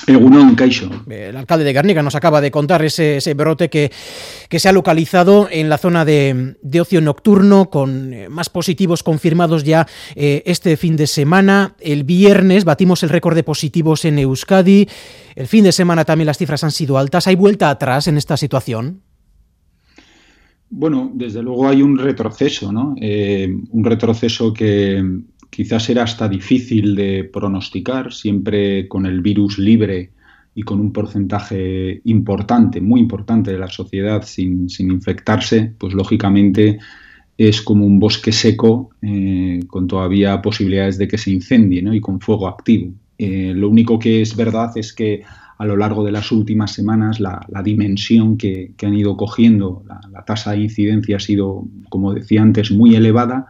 Egunon, Kaixo. El alcalde de Gernika nos acaba de contar ese brote que se ha localizado en la zona de ocio nocturno, con más positivos confirmados ya este fin de semana. El viernes batimos el récord de positivos en Euskadi. El fin de semana también las cifras han sido altas. ¿Hay vuelta atrás en esta situación? Bueno, desde luego hay un retroceso, ¿no? Un retroceso que quizás era hasta difícil de pronosticar, siempre con el virus libre y con un porcentaje importante, muy importante de la sociedad sin infectarse, pues lógicamente es como un bosque seco con todavía posibilidades de que se incendie, ¿no? Y con fuego activo. Lo único que es verdad es que a lo largo de las últimas semanas la dimensión que han ido cogiendo, la tasa de incidencia ha sido, como decía antes, muy elevada.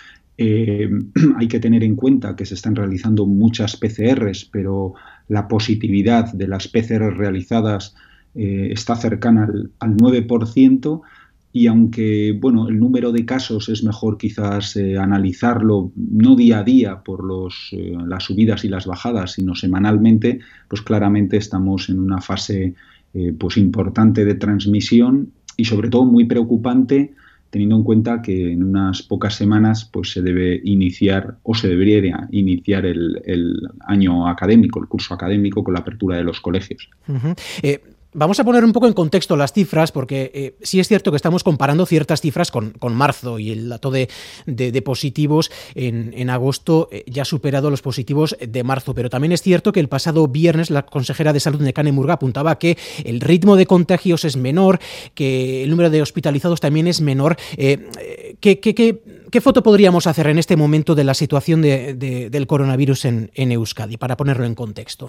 Hay que tener en cuenta que se están realizando muchas PCRs, pero la positividad de las PCRs realizadas está cercana al 9%. Y aunque bueno, el número de casos es mejor quizás analizarlo no día a día por las subidas y las bajadas, sino semanalmente, pues claramente estamos en una fase pues importante de transmisión y sobre todo muy preocupante, teniendo en cuenta que en unas pocas semanas pues se debe iniciar o se debería iniciar el año académico, el curso académico con la apertura de los colegios. Uh-huh. Vamos a poner un poco en contexto las cifras, porque sí es cierto que estamos comparando ciertas cifras con marzo, y el dato de positivos en agosto ya ha superado los positivos de marzo, pero también es cierto que el pasado viernes la consejera de Salud Nekane Murga apuntaba que el ritmo de contagios es menor, que el número de hospitalizados también es menor. ¿Qué foto podríamos hacer en este momento de la situación del coronavirus en Euskadi, para ponerlo en contexto?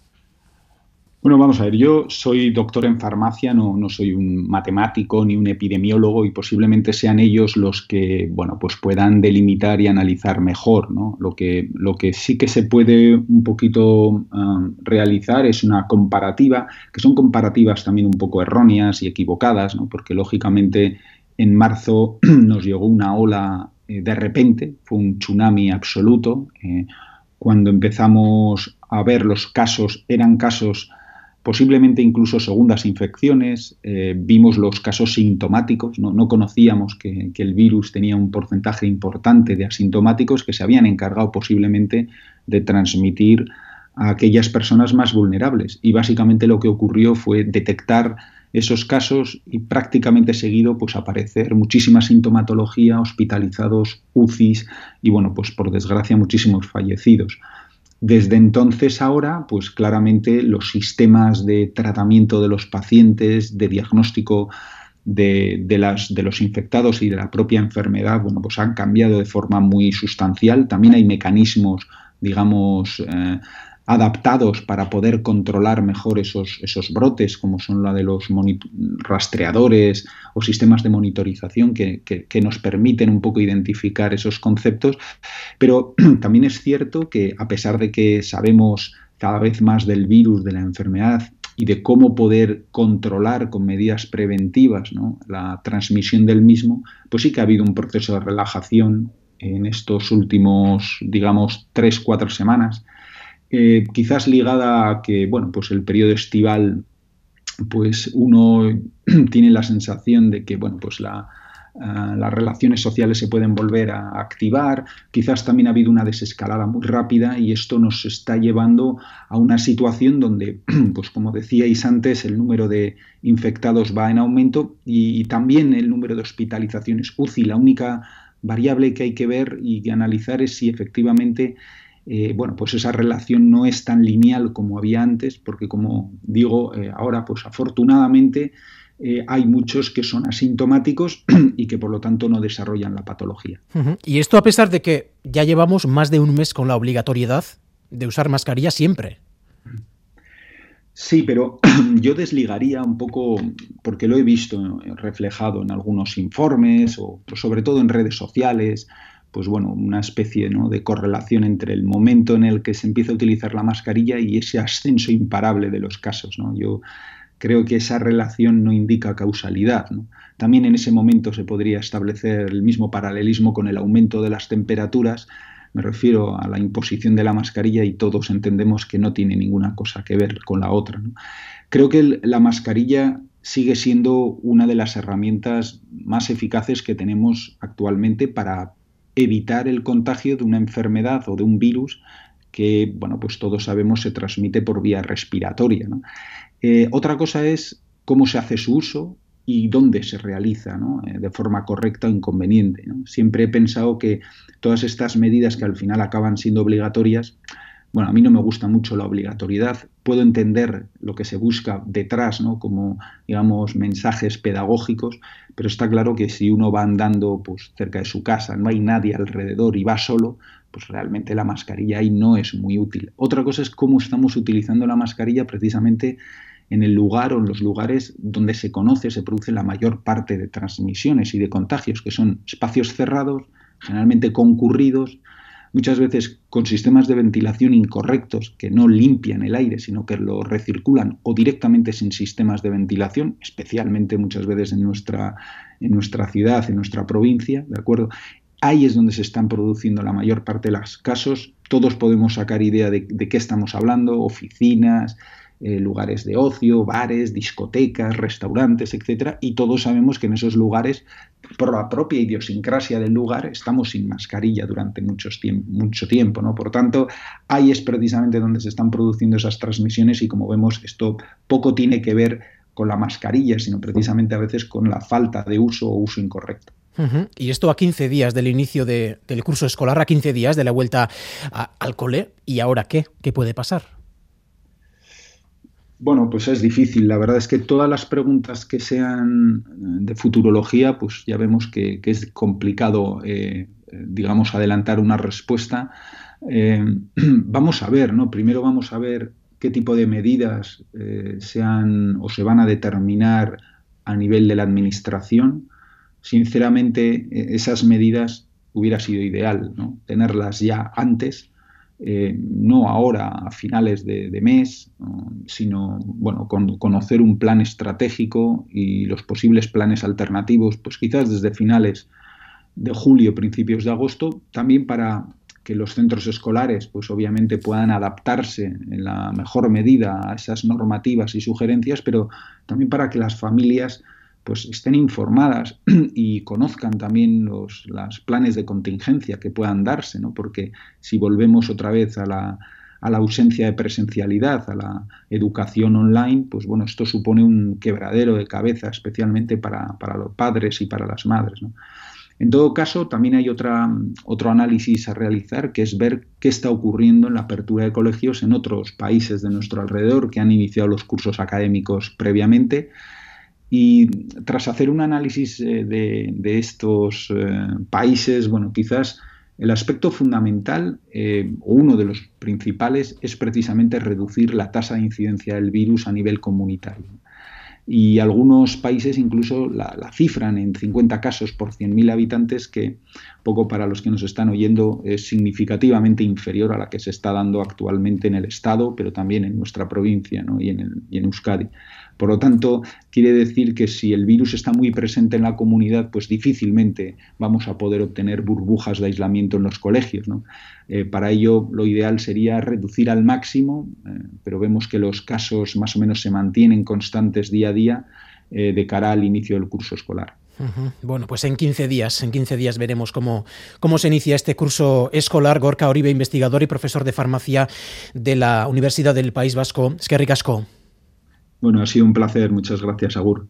Bueno, vamos a ver, yo soy doctor en farmacia, no soy un matemático ni un epidemiólogo, y posiblemente sean ellos los que, bueno, pues puedan delimitar y analizar mejor, ¿no? Lo que sí que se puede un poquito realizar es una comparativa, que son comparativas también un poco erróneas y equivocadas, ¿no? Porque lógicamente en marzo nos llegó una ola de repente, fue un tsunami absoluto. Cuando empezamos a ver los casos, eran casos posiblemente incluso segundas infecciones, vimos los casos sintomáticos, no conocíamos que el virus tenía un porcentaje importante de asintomáticos que se habían encargado posiblemente de transmitir a aquellas personas más vulnerables. Y básicamente lo que ocurrió fue detectar esos casos y prácticamente seguido pues aparecer muchísima sintomatología, hospitalizados, UCIs y bueno, pues por desgracia muchísimos fallecidos. Desde entonces ahora, pues claramente los sistemas de tratamiento de los pacientes, de diagnóstico de los infectados y de la propia enfermedad, bueno, pues han cambiado de forma muy sustancial. También hay mecanismos, digamos, adaptados para poder controlar mejor esos brotes, como son la de los rastreadores o sistemas de monitorización que nos permiten un poco identificar esos conceptos. Pero también es cierto que a pesar de que sabemos cada vez más del virus, de la enfermedad y de cómo poder controlar con medidas preventivas, ¿no?, la transmisión del mismo, pues sí que ha habido un proceso de relajación en estos últimos, digamos, 3-4 semanas. Quizás ligada a que, bueno, pues el periodo estival, pues uno tiene la sensación de que, bueno, pues las relaciones sociales se pueden volver a activar. Quizás también ha habido una desescalada muy rápida y esto nos está llevando a una situación donde, pues como decíais antes, el número de infectados va en aumento y también el número de hospitalizaciones UCI. La única variable que hay que ver y que analizar es si efectivamente bueno, pues esa relación no es tan lineal como había antes, porque como digo, ahora pues afortunadamente hay muchos que son asintomáticos y que por lo tanto no desarrollan la patología. Uh-huh. Y esto a pesar de que ya llevamos más de un mes con la obligatoriedad de usar mascarilla siempre. Sí, pero yo desligaría un poco, porque lo he visto reflejado en algunos informes o sobre todo en redes sociales, pues bueno, una especie, ¿no?, de correlación entre el momento en el que se empieza a utilizar la mascarilla y ese ascenso imparable de los casos, ¿no? Yo creo que esa relación no indica causalidad, ¿no? También en ese momento se podría establecer el mismo paralelismo con el aumento de las temperaturas, Me refiero a la imposición de la mascarilla y todos entendemos que no tiene ninguna cosa que ver con la otra, ¿no? Creo que la mascarilla sigue siendo una de las herramientas más eficaces que tenemos actualmente para evitar el contagio de una enfermedad o de un virus que, bueno, pues todos sabemos se transmite por vía respiratoria, ¿no? Otra cosa es cómo se hace su uso y dónde se realiza, ¿no? De forma correcta o inconveniente, ¿no? Siempre he pensado que todas estas medidas que al final acaban siendo obligatorias, bueno, a mí no me gusta mucho la obligatoriedad, puedo entender lo que se busca detrás, ¿no? Como, digamos, mensajes pedagógicos, pero está claro que si uno va andando pues, cerca de su casa, no hay nadie alrededor y va solo, pues realmente la mascarilla ahí no es muy útil. Otra cosa es cómo estamos utilizando la mascarilla precisamente en el lugar o en los lugares donde se conoce, se produce la mayor parte de transmisiones y de contagios, que son espacios cerrados, generalmente concurridos, muchas veces con sistemas de ventilación incorrectos que no limpian el aire, sino que lo recirculan, o directamente sin sistemas de ventilación, especialmente muchas veces en nuestra ciudad, en nuestra provincia, ¿de acuerdo? Ahí es donde se están produciendo la mayor parte de los casos. Todos podemos sacar idea de qué estamos hablando, oficinas, lugares de ocio, bares, discotecas, restaurantes, etcétera, y todos sabemos que en esos lugares, por la propia idiosincrasia del lugar, estamos sin mascarilla durante mucho tiempo, ¿no? Por tanto, ahí es precisamente donde se están produciendo esas transmisiones y, como vemos, esto poco tiene que ver con la mascarilla, sino precisamente a veces con la falta de uso o uso incorrecto. Uh-huh. Y esto a 15 días del inicio del curso escolar, a 15 días de la vuelta al cole. ¿Y ahora qué? ¿Qué puede pasar? Bueno, pues es difícil. La verdad es que todas las preguntas que sean de futurología, pues ya vemos que es complicado, digamos, adelantar una respuesta. Vamos a ver, ¿no? Primero vamos a ver qué tipo de medidas se van a determinar a nivel de la administración. Sinceramente, esas medidas hubiera sido ideal, ¿no? Tenerlas ya antes. No ahora a finales de mes, sino bueno, conocer un plan estratégico y los posibles planes alternativos, pues quizás desde finales de julio, principios de agosto, también para que los centros escolares pues obviamente puedan adaptarse en la mejor medida a esas normativas y sugerencias, pero también para que las familias pues estén informadas y conozcan también los planes de contingencia que puedan darse, ¿no? Porque si volvemos otra vez a la ausencia de presencialidad, a la educación online, pues bueno, esto supone un quebradero de cabeza, especialmente para los padres y para las madres, ¿no? En todo caso, también hay otro análisis a realizar, que es ver qué está ocurriendo en la apertura de colegios en otros países de nuestro alrededor que han iniciado los cursos académicos previamente. Y tras hacer un análisis de estos países, bueno, quizás el aspecto fundamental o uno de los principales es precisamente reducir la tasa de incidencia del virus a nivel comunitario. Y algunos países incluso la cifran en 50 casos por 100.000 habitantes, que poco para los que nos están oyendo es significativamente inferior a la que se está dando actualmente en el Estado, pero también en nuestra provincia, ¿no? y en Euskadi. Por lo tanto, quiere decir que si el virus está muy presente en la comunidad, pues difícilmente vamos a poder obtener burbujas de aislamiento en los colegios, ¿no? Para ello, lo ideal sería reducir al máximo, pero vemos que los casos más o menos se mantienen constantes día a día de cara al inicio del curso escolar. Uh-huh. Bueno, pues en 15 días veremos cómo se inicia este curso escolar. Gorka Oribe, investigador y profesor de farmacia de la Universidad del País Vasco. Eskerrik asko. Bueno, ha sido un placer. Muchas gracias, Agur.